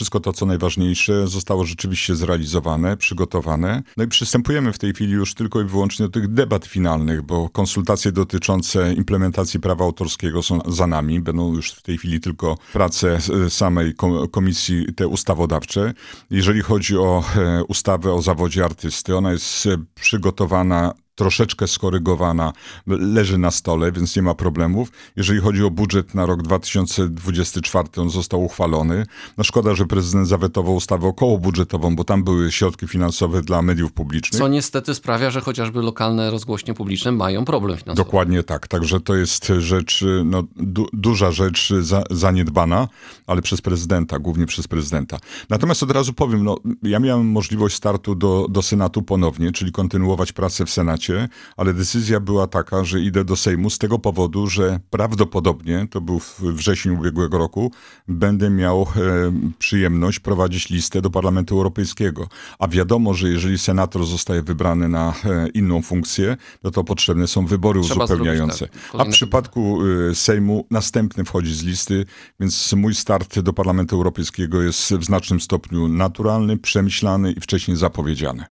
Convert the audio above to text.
wszystko to, co najważniejsze, zostało rzeczywiście zrealizowane, przygotowane. No i przystępujemy w tej chwili już tylko i wyłącznie do tych debat finalnych, bo konsultacje dotyczące implementacji prawa autorskiego są za nami. Będą już w tej chwili tylko prace samej komisji te ustawodawcze. Jeżeli chodzi o ustawę o zawodzie artysty, ona jest przygotowana, troszeczkę skorygowana, leży na stole, więc nie ma problemów. Jeżeli chodzi o budżet na rok 2024, on został uchwalony. No szkoda, że prezydent zawetował ustawę okołobudżetową, bo tam były środki finansowe dla mediów publicznych. Co niestety sprawia, że chociażby lokalne rozgłośnie publiczne mają problem finansowy. Dokładnie tak. Także to jest rzecz, duża rzecz zaniedbana, ale przez prezydenta, głównie przez prezydenta. Natomiast od razu powiem, ja miałem możliwość startu do Senatu ponownie, czyli kontynuować pracę w Senacie, ale decyzja była taka, że idę do Sejmu z tego powodu, że prawdopodobnie, to był wrzesień ubiegłego roku, będę miał przyjemność prowadzić listę do Parlamentu Europejskiego. A wiadomo, że jeżeli senator zostaje wybrany na inną funkcję, no to potrzebne są wybory uzupełniające. A w przypadku Sejmu następny wchodzi z listy, więc mój start do Parlamentu Europejskiego jest w znacznym stopniu naturalny, przemyślany i wcześniej zapowiedziany.